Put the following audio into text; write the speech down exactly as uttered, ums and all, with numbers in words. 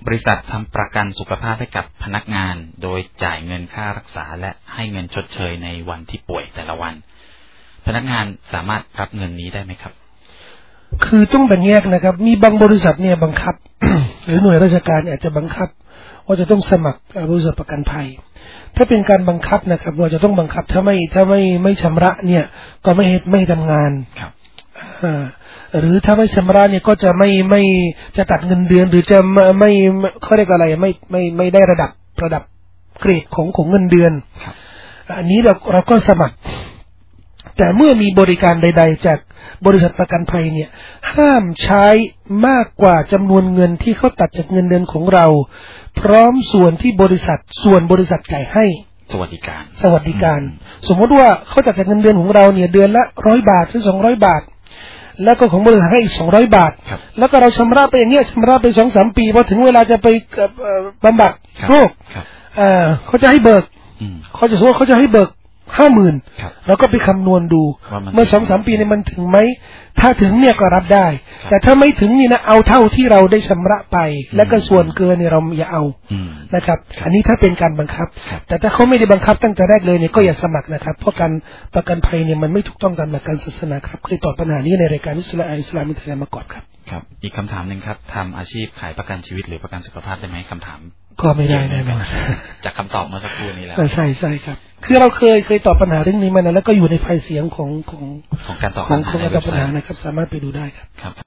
บริษัททำประกันสุขภาพให้กับพนักงานโดยจ่ายเงินค่ารักษาและให้เงินชดเชยในวันที่ป่วยแต่ละวันพนักงานสามารถรับเงินนี้ได้ไหมครับคือต้องแบ่งแยกนะครับมีบางบริษัทเนี่ยบังคับ หรือหน่วยราชการอาจจะบังคับว่าจะต้องสมัครบริษัทประกันภัยถ้าเป็นการบังคับนะครับว่าจะต้องบังคับถ้าไม่ถ้าไม่ไม่ชำระเนี่ยก็ไม่ไม่ทำงานครับหรือถ้าไม่ชำระเนี่ยก็จะไม่ไม่จะตัดเงินเดือนหรือจะไม่เขาเรียกอะไรไม่ไม่ไม่ได้ระดับระดับเกรดของของเงินเดือนอันนี้เราเราก็สมัครแต่เมื่อมีบริการใดๆจากบริษัทประกันภัยเนี่ยห้ามใช้มากกว่าจำนวนเงินที่เขาตัดจากเงินเดือนของเราพร้อมส่วนที่บริษัทส่วนบริษัทจ่ายให้สวัสดิการสวัสดิการสมมติว่าเขาตัดจากเงินเดือนของเราเนี่ยเดือนละร้อยบาทหรือสองร้อยบาทแล้วก็ของบริษัทให้อีกสองร้อยบาทแล้วก็เราชำระไปอย่างเงี้ยชำระไป สองถึงสาม ปีพอถึงเวลาจะไปบำบัดโรคเขาจะให้เบิกเขาจะ说เขาจะให้เบิกห้าหมื่นแล้วก็ไปคำนวณดูเมื่อสองสามปีเนี่ยมันถึงไหมถ้าถึงเนี่ยก็รับได้แต่ถ้าไม่ถึงนี่นะเอาเท่าที่เราได้ชำระไปแล้วก็ส่วนเกินเนี่ยเราอย่าเอานะครับอันนี้ถ้าเป็นการบังคับแต่ถ้าเขาไม่ได้บังคับตั้งแต่แรกเลยเนี่ยก็อย่าสมัครนะครับเพราะการประกันภัยเนี่ยมันไม่ถูกต้องตามหลักการศาสนาครับเคยตอบปัญหานี้ในรายการอิสลามอิสลามมิตรมาก่อนครับครับอีกคำถามหนึ่งครับทำอาชีพขายประกันชีวิตหรือประกันสุขภาพได้ไหมคำถามก็ไม่ได้แน่นอนจากคำตอบเมื่อสักครู่นี้แล้วใช่ใช่ครับคือเราเคยเคยตอบปัญหาเรื่องนี้มาแล้วก็อยู่ในไฟล์เสียงของของของการตอบปัญหานะครับสามารถไปดูได้ครับ